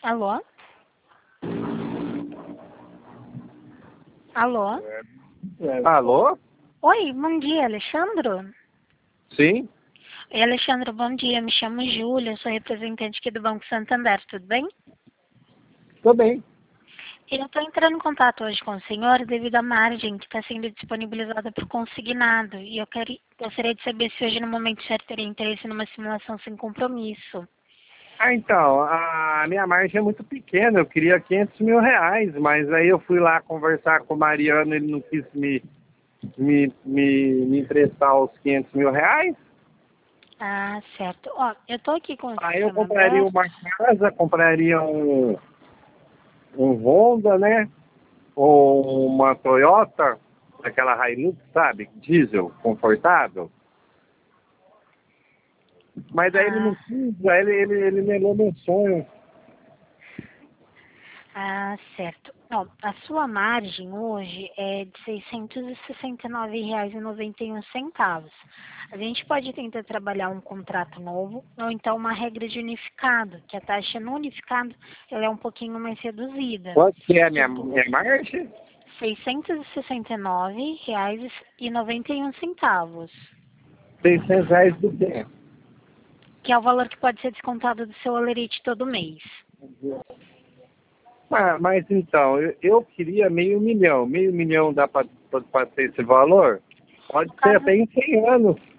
Alô? Alô? Alô? Oi, bom dia, Alexandro? Sim? Oi, Alexandro, bom dia. Me chamo Júlia, sou representante aqui do Banco Santander, tudo bem? Tô bem. Eu estou entrando em contato hoje com o senhor devido à margem que está sendo disponibilizada para o consignado. E eu gostaria de saber se hoje, no momento certo, teria interesse numa simulação sem compromisso. Então, a minha margem é muito pequena, eu queria 500 mil reais, mas aí eu fui lá conversar com o Mariano, ele não quis me emprestar os 500 mil reais. Ah, certo. Ó, eu estou aqui com o Aí eu sistema compraria aberto. uma casa, compraria um Honda, né? Ou uma Toyota, aquela Hilux, sabe? Diesel, confortável. Mas aí ele não Ah, quis, aí ele negou meu sonho. certo. Ó, a sua margem hoje é de R$ 669,91. A gente pode tentar trabalhar um contrato novo ou então uma regra de unificado, que a taxa no unificado ela é um pouquinho mais reduzida. Quanto que é a Que minha margem? R$ 669,91, R$ 600 do quê? que é o valor que pode ser descontado do seu holerite todo mês. Mas então, eu queria meio milhão. Meio milhão dá para ter esse valor? Pode No ser caso, até em 100 anos.